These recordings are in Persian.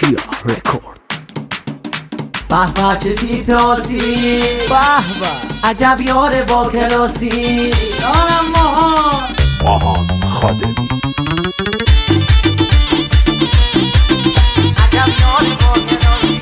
کیا رکورد. به به چه تیپ آسی، به به عجب یار با کلاسی، یارم ماهان خادمی. عجب یار با کلاسی.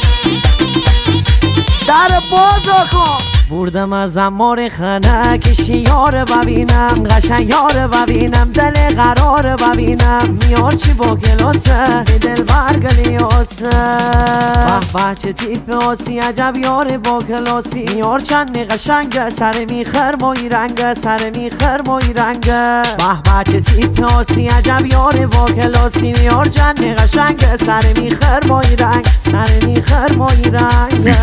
در بازا کن بردم از امار خنک شیار ببینم، قشنگ یار ببینم، دل قرار ببینم، میار چی با گلاسه دل برگلیاسه. به به چه تیپ آسی، عجب یار با کلاسی، میار چند قشنگ، سر میخر مایی رنگ، سر میخر مایی رنگ. به به چه تیپ آسی، عجب یار با کلاسی، میار چند قشنگ، سر میخر مایی رنگ، سر میخر مایی رنگ.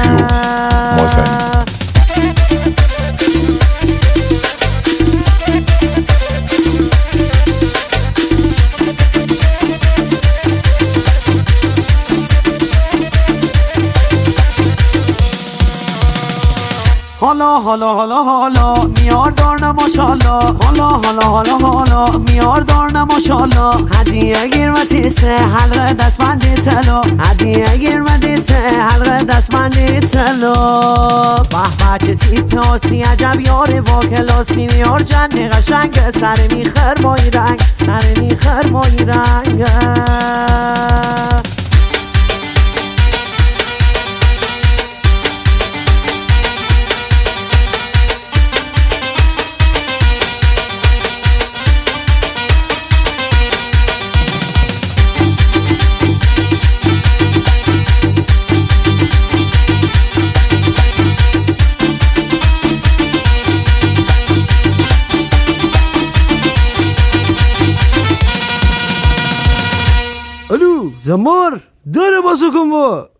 حالا حالا حالا حالا میار دارن ماشاءالله، حالا حالا حالا حالا میار دارن ماشاءالله. هدیه گیر و تیسه حلقه دستبندی تلو، هدیه گیر و تیسه حلقه دستبندی تلو. به به چه تیپ آسی، عجب یار با کلاسی، میار جنی قشنگ، سر میخر مایی رنگ، سر میخر مایی رنگ. الو زمار داره بازو کن با